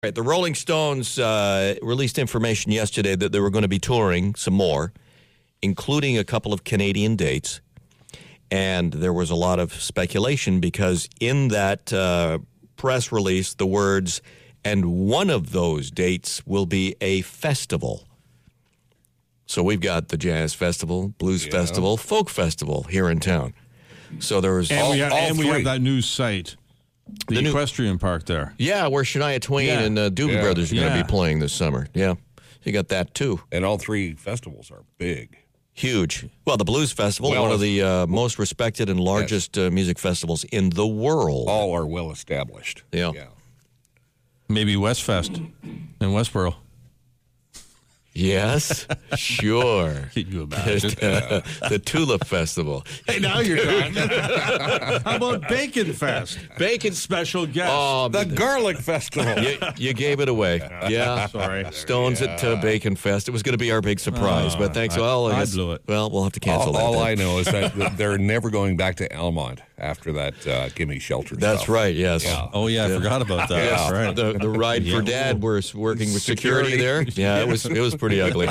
Right, the Rolling Stones released information yesterday that they were going to be touring some more, including a couple of Canadian dates. And there was a lot of speculation because in that press release, the words, and one of those dates will be a festival. So we've got the Jazz Festival, Blues Festival, Folk Festival here in town. So there was we have that new site. The equestrian park there. Yeah, where Shania Twain and Doobie Brothers are going to be playing this summer. Yeah, you got that too. And all three festivals are big. Huge. Well, the Blues Festival, one of the most respected and largest music festivals in the world. All are well established. Yeah. Maybe Westfest in Westboro. Yes, sure. Can you imagine? The Tulip Festival. Hey, now you're done. How about Bacon Fest? Bacon Special guest. The Garlic Festival. You gave it away. Yeah. Sorry. Stones at Bacon Fest. It was going to be our big surprise, but thanks. I blew it. Well, we'll have to cancel that. All I know is that they're never going back to Almont after that Gimme Shelter That's stuff. right, yes. Yeah. Oh, yeah, I forgot about that. Yes, That's right. the Ride for Dad were working with security there. Yeah, it was pretty ugly.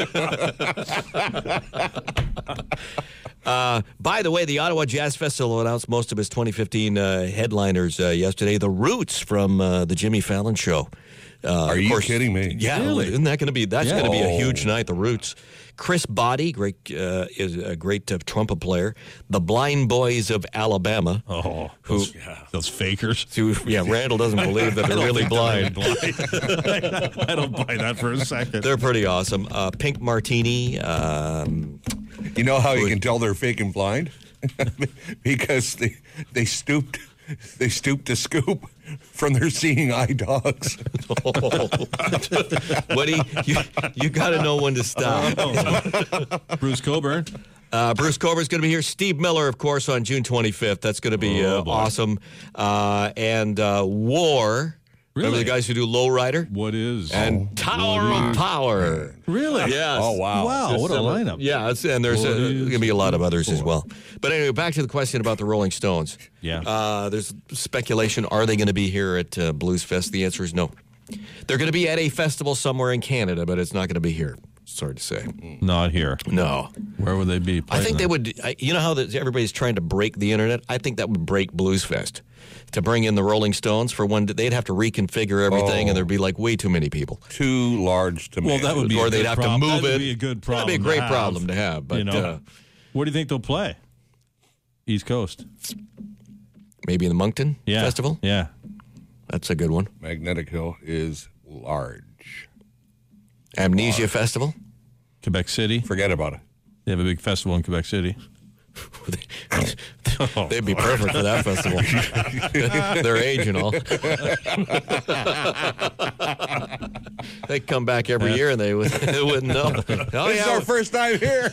By the way, the Ottawa Jazz Festival announced most of its 2015 headliners yesterday. The Roots from the Jimmy Fallon Show. Are you kidding me? Yeah, Really? isn't that going to be? That's going to be a huge night. The Roots. Chris Body, is a great trumpet player. The Blind Boys of Alabama. Oh, those fakers. Randall doesn't believe that they're really blind. I don't buy that for a second. They're pretty awesome. Pink Martini. You know how you can tell they're fake and blind? Because they stooped to scoop from their seeing eye dogs. Woody, you got to know when to stop. Bruce Coburn. Bruce Coburn is going to be here. Steve Miller, of course, on June 25th. That's going to be awesome. And War. Really? Remember the guys who do Lowrider? What is? And Tower of Power. Really? Yes. Oh, wow. Wow, what a lineup. Yeah, and there's going to be a lot of others as well. But anyway, back to the question about the Rolling Stones. Yeah. There's speculation. Are they going to be here at Blues Fest? The answer is no. They're going to be at a festival somewhere in Canada, but it's not going to be here. Sorry to say. Not here. No. Where would they be? I think they would. You know how everybody's trying to break the internet? I think that would break Blues Fest. To bring in the Rolling Stones for one, they'd have to reconfigure everything, and there'd be like way too many people. Too large to manage. Well, that would be or they'd have to move it. That would be a good problem. That'd be a great problem to have. But where do you think they'll play? East Coast. Maybe in the Moncton Festival. Yeah, that's a good one. Magnetic Hill is large. Amnesia Festival. Quebec City. Forget about it. They have a big festival in Quebec City. They'd be perfect for that festival. Their age and all. They come back every year and they wouldn't know. This is our first time here.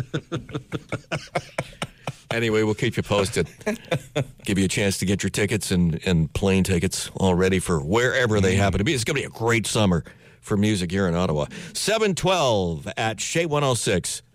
Anyway, we'll keep you posted. Give you a chance to get your tickets and plane tickets all ready for wherever they happen to be. It's going to be a great summer for music here in Ottawa. 712 at Shea 106.